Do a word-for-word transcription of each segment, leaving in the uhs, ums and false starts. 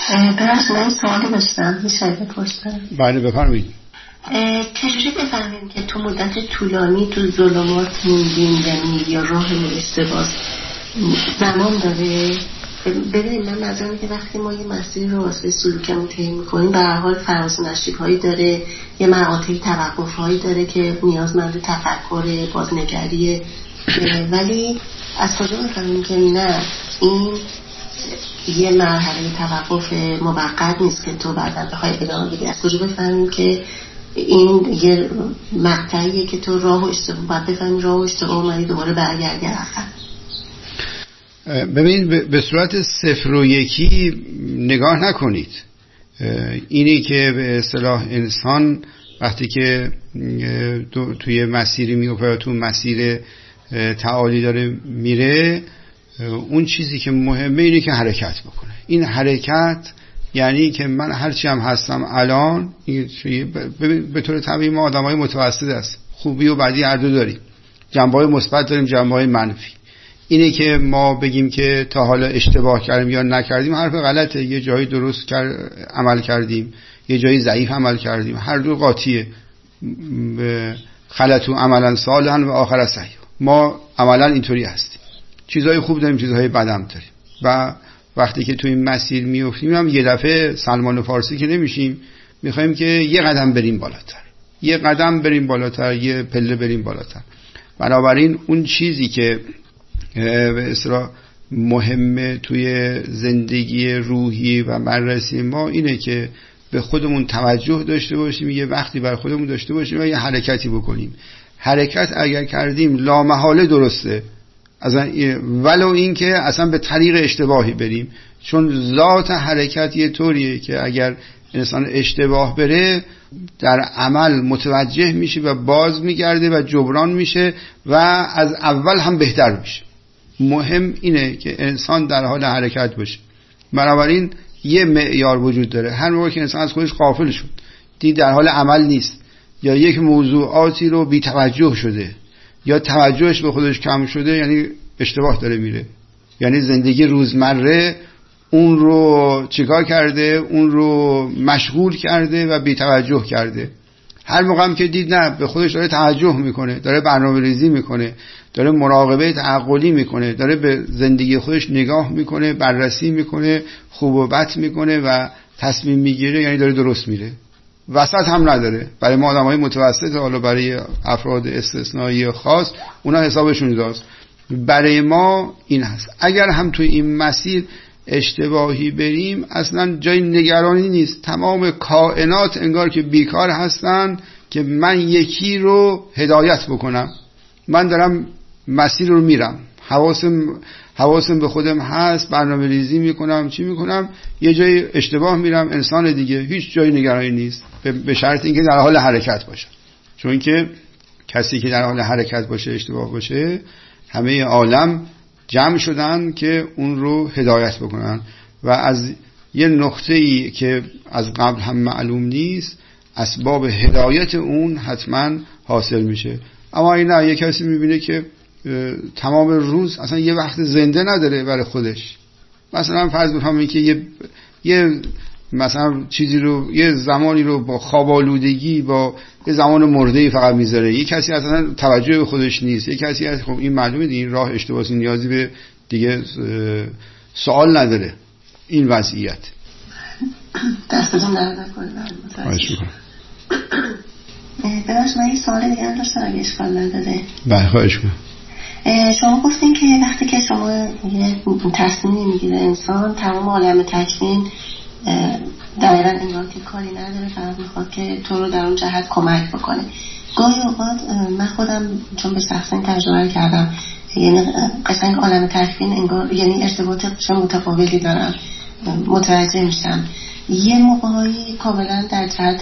براش من سوالی داشتم، میشه بپرسم؟ بله بفرمایید. چجوری بفهمیم که تو مدت طولانی تو ظلمات موندیم یعنی یا راه اشتباه زمان داره؟ ببینید من نظرم که وقتی ما یه مسیر رو واسه سلوکمون طی می‌کنیم به هر حال فراز و نشیب‌هایی داره، یه مقاطعی توقف‌هایی داره که نیازمند تفکر بازنگریه، ولی از کجا می‌فهمیم که نه این یه مرحله توقف موقت نیست که تو بعداً بخوای ادامه بدی؟ از کجا بفهمیم که این یه مقطعیه که تو راه و اشتباه باید بفهمی راه و اشتباه اومدی دوباره برگردی عقب؟ ببینید به صورت صفر و یکی نگاه نکنید. اینی که به اصطلاح انسان وقتی که توی مسیری میفته تو مسیر تعالی داره میره، اون چیزی که مهمه اینه که حرکت بکنه. این حرکت یعنی که من هرچی هم هستم الان به طور طبیعی ما آدمای متوسط است، خوبی و بدی هر دو داریم، جنبه‌های مثبت داریم، جنبه‌های منفی. اینه که ما بگیم که تا حالا اشتباه کردیم یا نکردیم حرف غلطه. یه جایی درست کرد عمل کردیم، یه جایی ضعیف عمل کردیم، هر دو قاطیه. خلطو عملا صالحا و آخر صحیح. ما عملا اینطوری هستیم، چیزهای خوب داریم، چیزهای بد هم داریم. و وقتی که تو این مسیر میافتیم هم یه دفعه سلمان فارسی که نمیشیم، میخوایم که یه قدم بریم بالاتر، یه قدم بریم بالاتر، یه پله بریم بالاتر. بنابراین اون چیزی که به اصطلاح مهمه توی زندگی روحی و بررسی ما اینه که به خودمون توجه داشته باشیم، یه وقتی بر خودمون داشته باشیم و یه حرکتی بکنیم. حرکت اگر کردیم لامحاله درسته، ولو این که اصلا به طریق اشتباهی بریم، چون ذات حرکت یه طوریه که اگر انسان اشتباه بره در عمل متوجه میشه و باز میگرده و جبران میشه و از اول هم بهتر میشه. مهم اینه که انسان در حال حرکت باشه. بنابراین یه معیار وجود داره. هر موقع که انسان از خودش غافل شد، دید در حال عمل نیست، یا یک موضوعاتی رو بی توجه شده، یا توجهش به خودش کم شده، یعنی اشتباه داره میره. یعنی زندگی روزمره اون رو چیکار کرده؟ اون رو مشغول کرده و بی توجه کرده. هر موقع هم که دید نه به خودش داره توجه میکنه، داره برنامه ریزی میکنه، داره مراقبه تعقلی میکنه، داره به زندگی خودش نگاه میکنه، بررسی میکنه، خوب و بد میکنه و تصمیم میگیره، یعنی داره درست میره. وسط هم نداره. برای ما آدمای متوسط، حالا برای افراد استثنایی خاص اونا حسابشون جداست. برای ما این هست. اگر هم توی این مسیر اشتباهی بریم اصلا جای نگرانی نیست. تمام کائنات انگار که بیکار هستن که من یکی رو هدایت بکنم. من دارم مسیر رو میرم، حواسم حواسم به خودم هست، برنامه ریزی میکنم، چی میکنم، یه جای اشتباه میرم، انسان دیگه، هیچ جای نگرانی نیست، به شرط اینکه در حال حرکت باشه. چون که کسی که در حال حرکت باشه اشتباه باشه، همه عالم جمع شدن که اون رو هدایت بکنن و از یه نقطه‌ای که از قبل هم معلوم نیست اسباب هدایت اون حتما حاصل میشه. اما این نه، یه کسی میبینه که تمام روز اصلا یه وقت زنده نداره برای خودش. مثلا فرض بفرمایید که یه یه مثلا چیزی رو، یه زمانی رو با خواب آلودگی، با یه زمان مرده‌ای فقط میذاره. یه کسی اصلا توجه به خودش نیست. یه کسی از خب این معلومه این راه اشتباهی، نیازی به دیگه سوال نداره. این وضعیت دستتون درد نکنه. خواهش می‌کنم. ببخشید من یه سوال دیگه هم داشتم اگه اشکال نداره. بله خواهش می‌کنم. شما گفتین که وقتی که شما یه تصمیمی میگیره انسان، تمام عالم تکوین دقیقا انگار که کاری نداره، فقط میخواد که تو رو در اون جهت کمک بکنه. گاهی اوقات من خودم چون به شخصا تجربه کردم، یعنی قشنگ عالم تکوین انگار یعنی ارتباط متفاوتی دارم، متوجه میشم. یه موقعی کاملا در جهت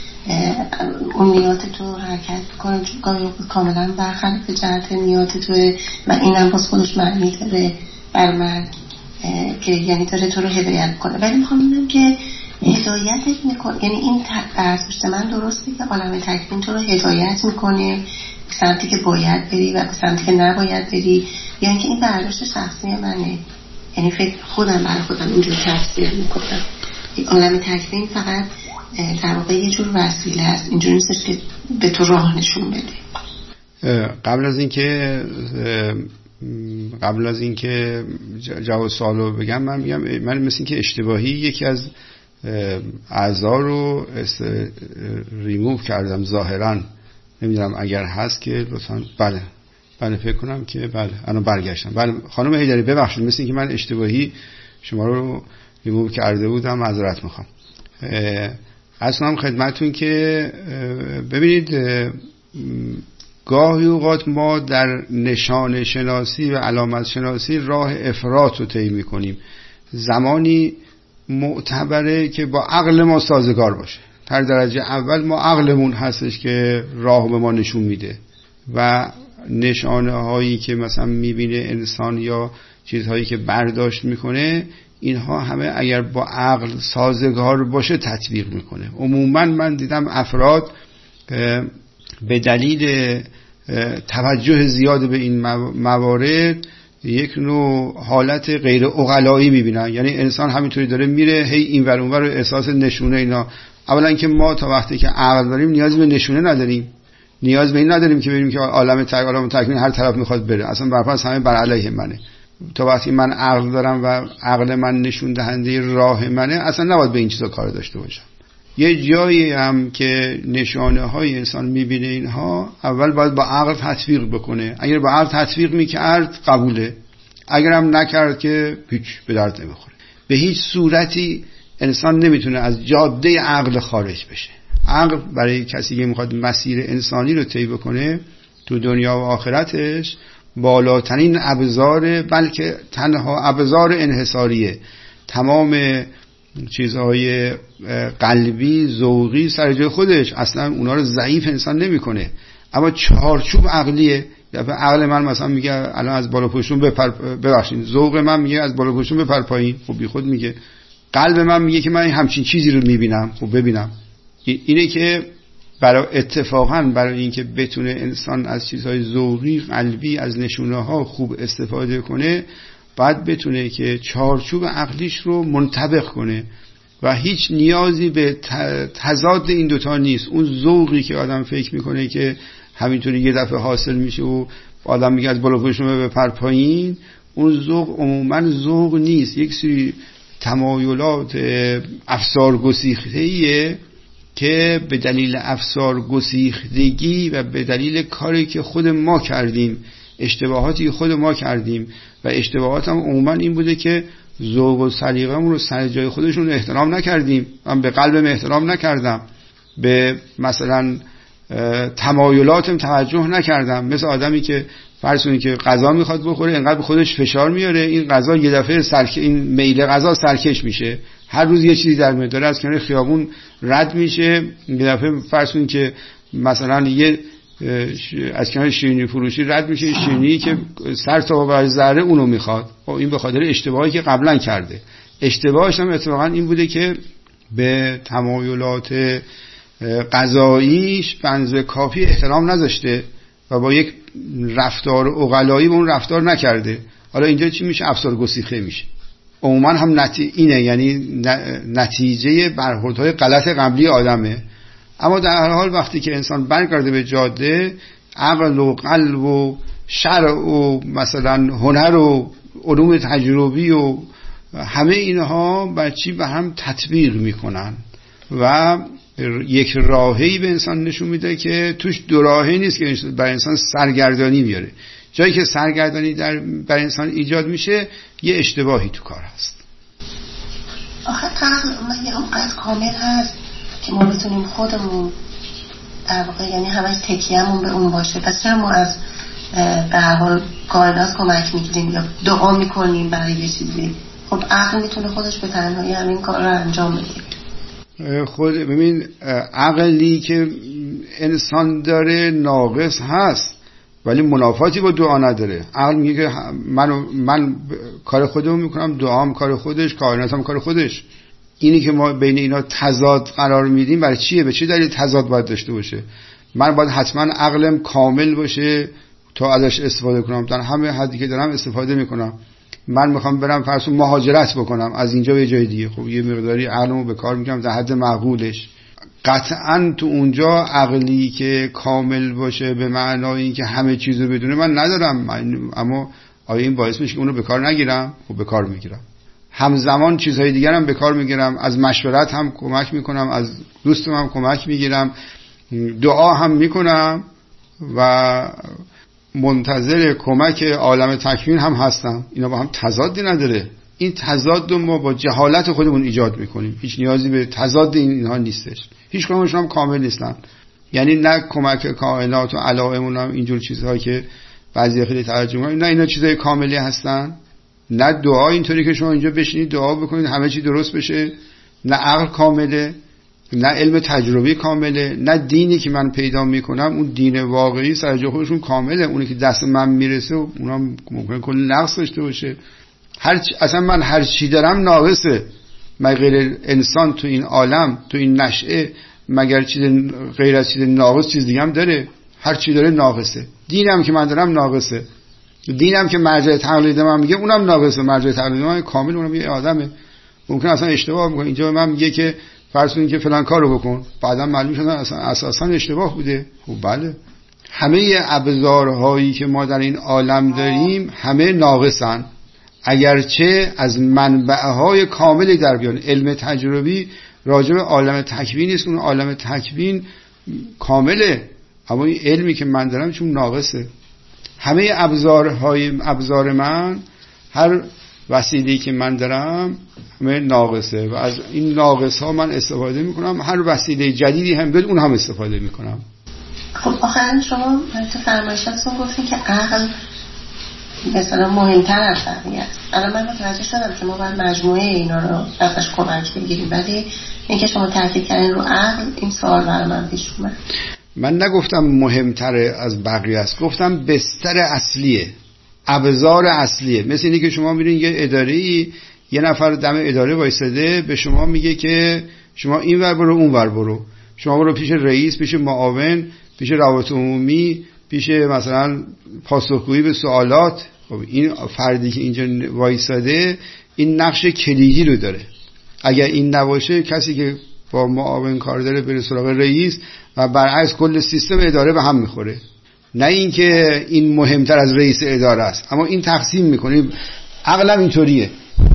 اون نیات تو حرکت کنه، گاهی اوقات کاملا برخلاف جهت نیات تو و اینم باز خودش معنی داره بر من که یعنی داره تو رو هدایت کنه. ولی میخوام بگم که هدایتت میکنه، یعنی این برداشت من درسته که عالم تکوین تو رو هدایت میکنه به سمتی که باید بری و به سمتی که نباید بری، یعنی که این برداشت شخصی منه، یعنی فکر خودم برای خودم اینجور تفسیر میکنم. عالم تکوین فقط در واقع یه جور وسیله است، اینجوری نیستش که به تو راه نشون بده. قبل از اینکه قبل از اینکه جواب سوالو بگم، من میگم من مثل اینکه اشتباهی یکی از اعضا رو ریموو کردم ظاهرا، نمیدونم اگر هست که لطفا. بله بله فکر کنم که بله الان برگشتم. بله خانم حیدری ببخشید، مثل اینکه من اشتباهی شما رو ریموو کرده بودم، معذرت میخوام. اصلا خدمتون که ببینید گاهی اوقات ما در نشان شناسی و علامت شناسی راه افراط رو طی میکنیم. زمانی معتبره که با عقل ما سازگار باشه. در درجه اول ما عقلمون هستش که راه به ما نشون میده و نشانه هایی که مثلا میبینه انسان یا چیزهایی که برداشت میکنه، اینها همه اگر با عقل سازگار باشه تطبیق میکنه. عموما من دیدم افراد به دلیل توجه زیاد به این موارد یک نوع حالت غیر عقلایی میبینن، یعنی انسان همینطوری داره میره هی این ور اون ور، احساس نشونه اینا. اولا که ما تا وقتی که عقل داریم نیاز به نشونه نداریم، نیاز به این نداریم که ببینیم که عالم تک عالم تکوین هر طرف میخواد بره، اصلا برفرض همه بر علیه منه. تا وقتی من عقل دارم و عقل من نشون دهنده راه منه، اصلا نباید به این چیزا کار داشته باشم. یه جایی هم که نشانه های انسان میبینه اینها، اول باید با عقل تطبیق بکنه. اگر با عقل تطبیق میکرد قبوله، اگر هم نکرد که هیچ به درد نمیخوره. به هیچ صورتی انسان نمیتونه از جاده عقل خارج بشه. عقل برای کسی که میخواد مسیر انسانی رو طی بکنه تو دنیا و آخرتش، بالاترین ابزار، بلکه تنها ابزار انحصاریه. تمام چیزهای قلبی ذوقی سر جای خودش، اصلا اونا رو ضعیف انسان نمیکنه، اما چارچوب عقلیه. دفعه عقل من مثلا میگه الان از بالا پشتون بپر، ببخشید ذوق من میگه از بالا پشتون بپر پایین، خب بی خود میگه. قلب من میگه که من همچین چیزی رو میبینم، خب ببینم. اینه که برای اتفاقا برای اینکه بتونه انسان از چیزهای ذوقی قلبی از نشونه ها خوب استفاده کنه، باید بتونه که چارچوب عقلیش رو منطبق کنه و هیچ نیازی به تضاد این دوتا نیست. اون ذوقی که آدم فکر میکنه که همینطوری یه دفعه حاصل میشه و آدم میگه از بالا پشتون بپر پایین، اون ذوق عموما ذوق نیست، یک سری تمایلات افسار گسیخته‌ایه که به دلیل افسار گسیختگی و به دلیل کاری که خود ما کردیم، اشتباهاتی که خود ما کردیم و اشتباهات هم عموما این بوده که ذوق و سلیقه‌مون رو سر جای خودشون رو احترام نکردیم. من به قلبم احترام نکردم، به مثلا تمایلاتم توجه نکردم. مثل آدمی که فرض کنید که غذا میخواد بخوره، اینقدر به خودش فشار میاره، این غذا یه دفعه سرک این میل غذا سرکش میشه، هر روز یه چیزی در میاد، داره از کنار خیابون رد میشه، یه دفعه فرض کنید که مثلا یه از کنار شیرینی فروشی رد میشه، شیرینی که سر تا بر ذره اونو میخواد. خب این به خاطر اشتباهی که قبلا کرده. اشتباهش هم اتفاقا این بوده که به تمایلات غذاییش بنز کافی احترام نذاشته و با یک رفتار عقلایی به اون رفتار نکرده. حالا اینجا چی میشه؟ افسار گسیخته میشه. عموما هم نتی... اینه، یعنی نتیجه برخوردهای غلط قبلی آدمه. اما در هر حال وقتی که انسان برگرده به جاده، عقل و قلب و شرع و مثلا هنر و علوم تجربی و همه اینها بر چی به هم تطبیق میکنن و یک راهی به انسان نشون میده که توش دو راهی نیست که برای انسان سرگردانی میاره. جایی که سرگردانی در برای انسان ایجاد میشه، یه اشتباهی تو کار هست. آخه عقل یه اونقدر کامل هست که ما بتونیم خودمون در واقع، یعنی همش تکیه‌مون به اون باشه. پس چرا ما از به هر حال کائنات کمک میگیریم یا دعا میکنیم برای یه چیزی؟ خب عقل میتونه خودش به تنهایی همین کار رو انجام بده. خود ببین، عقلی که انسان داره ناقص هست ولی منافاتی با دعا نداره. عقل میگه من من کار خودم میکنم، دعام کار خودش، کائناتم کار خودش. اینی که ما بین اینا تضاد قرار میدیم برای چیه؟ به چه دلیل تضاد باید داشته باشه؟ من باید حتما عقلم کامل باشه تا ازش استفاده کنم، در همه حدی که دارم استفاده میکنم. من میخوام برم فرض مهاجرت بکنم از اینجا به جای دیگه، خب یه مقداری عقلمو به کار میکنم در حد معقولش. قطعا تو اونجا عقلی که کامل باشه به معنای اینکه همه چیزو بدونه من ندارم، من اما آیا این باعث میشه که اونو به کار نگیرم؟ خب به کار میگیرم. همزمان چیزهای دیگر هم به کار میگیرم، از مشورت هم کمک میکنم، از دوستم هم کمک میگیرم، دعا هم میکنم و منتظر کمک عالم تکوین هم هستم. اینا با هم تضادی نداره. این تضاد رو ما با جهالت خودمون ایجاد میکنیم. هیچ نیازی به تضاد اینها نیستش. هیچ کدومشون هم کامل نیستن. یعنی نه کمک کائنات و علائم هم اینجور چیزهایی که بعضی خیلی ترجمه کنن، نه اینا چیزای کاملی هستن. نه دعا اینطوری که شما اینجا بشینید دعا بکنید همه چی درست بشه. نه عقل کامله، نه علم تجربی کامله، نه دینی که من پیدا میکنم اون دین واقعی سر جای خودشون کامله. اونی که دست من میرسه اونم ممکنه کلی نقص داشته باشه. هر چ... اصلا من هر چی دارم ناقصه. مگر انسان تو این عالم تو این نشأه مگر چیز غیر از چیز ناقص چیز دیگه هم داره؟ هر چی داره ناقصه. دینم که من دارم ناقصه. دینم که مرجع تقلید من میگه اونم ناقصه. مرجع تقلید من کامل اونم یه آدمه. ممکن اصلا اشتباه میکنه. اینجا من میگه که فرض کنید که فلان کارو بکن، بعدا معلوم شد اصلا اساسا اشتباه بوده. خب بله، همه ابزارهایی که ما در این عالم داریم همه ناقصن، اگرچه از منبعهای کاملی در بیان. علم تجربی راجع به عالم تکوین است، اون عالم تکوین کامله، اما این علمی که من دارم چون ناقصه. همه ابزارهای ابزار من، هر وسیله‌ای که من دارم همه ناقصه و از این ناقص ها من استفاده میکنم. هر وسیله جدیدی هم بیاد اون هم استفاده میکنم. خب آخرین شما تو فرمایشاتون گفتین که عقل مثلا مهمتر از بقیه است. الان من متوجه شدم که ما باید مجموعه اینا رو ازش کمک بگیریم، ولی اینکه شما تاکید کردین رو عقل، این سوال برای من پیش اومد. من نگفتم مهمتر از بقیه است، گفتم بستر اصلیه، ابزار اصلیه. مثل اینی که شما میرین یه اداره‌ای، یه نفر دم اداره وایساده به شما میگه که شما این ور برو اون ور برو، شما برو پیش رئیس، پیش معاون، پیش روابط عمومی، پیش مثلا پاسخگویی به سوالات. خب این فردی که اینجا وایساده این نقش کلیدی رو داره. اگر این نباشه کسی که با معاون کار داره بره سراغ رئیس و برعکس کل سیستم اداره به هم میخوره. نه اینکه این مهمتر از رئیس اداره است، اما این تقسیم میکنیم. عقلم اینطوریه.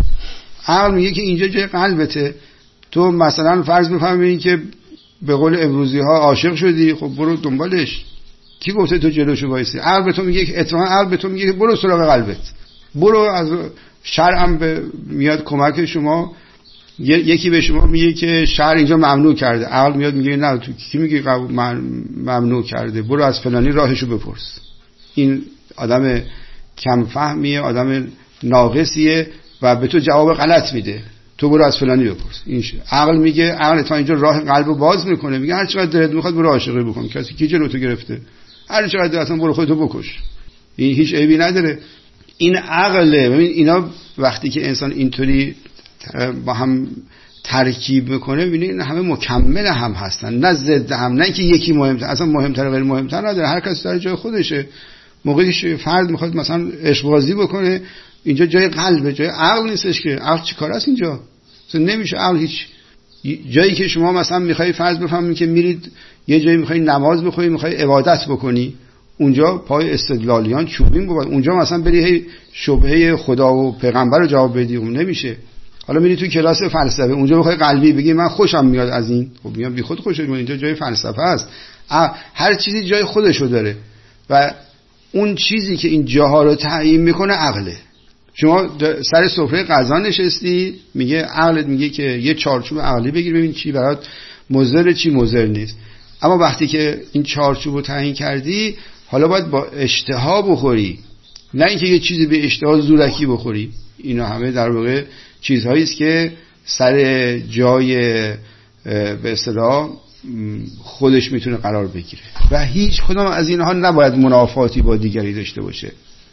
عقل میگه که اینجا جای قلبته. تو مثلا فرض بفهمید که به قول امروزی ها عاشق شدی، خب برو دنبالش. کی گفته تو جلوشو وایسی؟ عقل به تو میگه که اتفاقا عقل به تو میگه که برو سراغ قلبت. برو. از شرع به میاد کمک شما. یکی به شما میگه که شرع اینجا ممنوع کرده، عقل میاد میگه نه، تو کی میگه ممنوع کرده؟ برو از فلانی راهشو بپرس. این آدم کم فهمیه، آدم ناقصیه و به تو جواب غلط میده. تو برو از فلانی بپرس. این عقل میگه، عقل تا اینجا راه قلبو باز میکنه، میگه هر چقدر دلت میخواد برو عاشقی بکن، کسی کی جلو تو گرفته؟ هر چقدر اصلا برو خودتو بکش، این هیچ عیبی نداره. این عقله. ببین اینا وقتی که انسان اینطوری با هم ترکیب میکنه ببینید همه مکمل هم هستن، نه ضد هم. نه اینکه یکی مهمتر، اصلا مهمتر و غیر مهمتر نداره، هر کس در جای خودشه. موقعی فرد میخواد مثلا عشق بازی بکنه، اینجا جای قلبه، جای عقل نیستش که. عقل چیکار است اینجا؟ اصلا نمیشه. عقل هیچ جایی که شما مثلا میخوای فرض بفهمید که میرید یه جایی میخوای نماز بخونی، میخوای عبادت بکنی، اونجا پای استدلالیان چوبین بود، اونجا مثلا بری شبهه خدا و پیغمبر رو جواب بدی، اون نمیشه. حالا میری تو کلاس فلسفه، اونجا بخوای قلبی بگی من خوشم میاد از این، خب میام بی خود خوشت میاد. اینجا جای فلسفه است. هر چیزی جای خودشو داره و اون چیزی که این جاها رو تعیین میکنه عقله. شما سر سفره غذا نشستی، میگه عقلت میگه که یه چارچوب عقلی بگیر ببین چی برات مضر چی مضر نیست. اما وقتی که این چارچوب رو تعیین کردی، حالا باید با اشتها بخوری، نه اینکه یه چیزی به اشتها زورکی بخوری. اینا همه در واقع چیزهایی است که سر جای به اصطلاح خودش میتونه قرار بگیره و هیچ کدام از اینها نباید منافاتی با دیگری داشته باشه.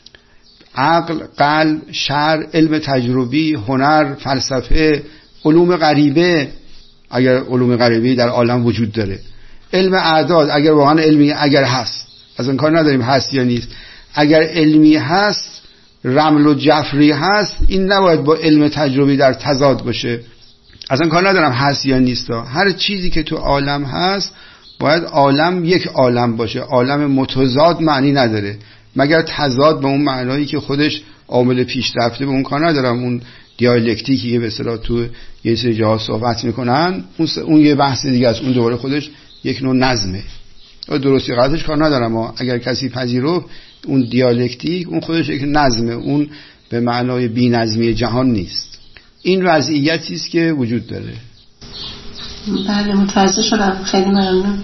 عقل، قلب، شرع، علم تجربی، هنر، فلسفه، علوم غریبه اگر علوم غریبی در عالم وجود داره، علم اعداد اگر واقعا علمی اگر هست، از این کار نداریم هست یا نیست، اگر علمی هست رمل و جفری هست، این نباید با علم تجربی در تضاد باشه. اصلا کار ندارم هست یا نیست، هر چیزی که تو عالم هست باید عالم یک عالم باشه. عالم متضاد معنی نداره مگر تضاد به اون معنایی که خودش عامل پیشرفته، به اون کار ندارم. اون دیالکتیکی که به اصطلاح تو یه سری جاها صحبت میکنن اون, اون یه بحث دیگه است، اون دوباره خودش یک نوع نظمه. درستی غلطش کار ندارم، اگر کسی پذیرفت اون دیالکتیک اون خودش یک نظمه، اون به معنای بی‌نظمی جهان نیست. این وضعیتی است که وجود داره. بله متوجه شدم، خیلی ممنون.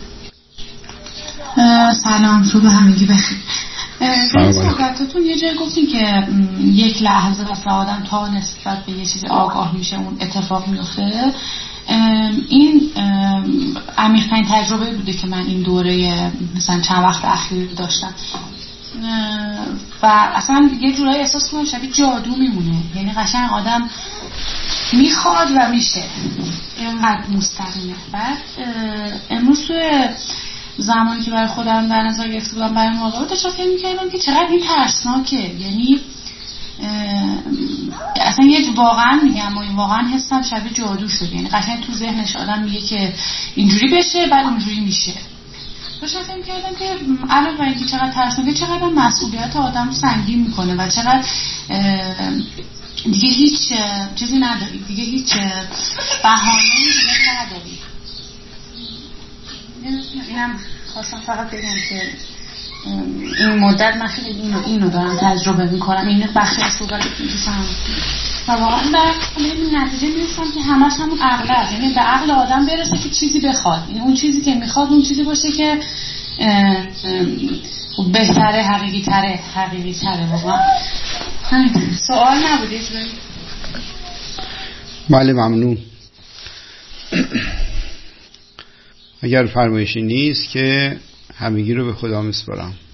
سلام، صبح همگی بخیر. در صحبتاتون یه جای گفتین که یک لحظه واسه آدم تا نسبت به یه چیزی آگاه میشه اون اتفاق میفته. این عمیق‌ترین تجربه بوده که من این دوره مثلا چند وقت اخیر داشتم و اصلا یه جورایی احساس کنم شبیه جادو میمونه، یعنی قشنگ آدم میخواد و میشه، اینقدر مستقیمه. بعد امروز توی زمانی که برای خودم در نظر گرفته بودم برای مراقبه داشتم فکر می‌کردم که چقدر این ترسناکه، یعنی اصلا یه واقعا میگم و این واقعا حسم شبیه جادو شد، یعنی قشنگ تو ذهنش آدم میگه که اینجوری بشه بعد اونجوری میشه. داشتم فکر می‌کردم که علاوه بر اینکه چقدر ترسناکه چقدر مسئولیت آدم سنگین میکنه و چقدر دیگه هیچ چیزی نداری، دیگه هیچ بهانه‌ای دیگه نداری. اینم خواستم فقط بگم که این مدت من خیلی اینو اینو دارم تجربه میکنم، این بخشی از صحبت می‌کنم و واقعا در این نتیجه میرسم که همش همون عقله، یعنی به عقل آدم برسه که چیزی بخواد، یعنی اون چیزی که میخواد اون چیزی باشه که بهتره، حقیقی تره حقیقی تره واقعا. سوال نبوده؟ بله ممنون. اگر فرمایشی نیست که همگی رو به خدا میسپارم.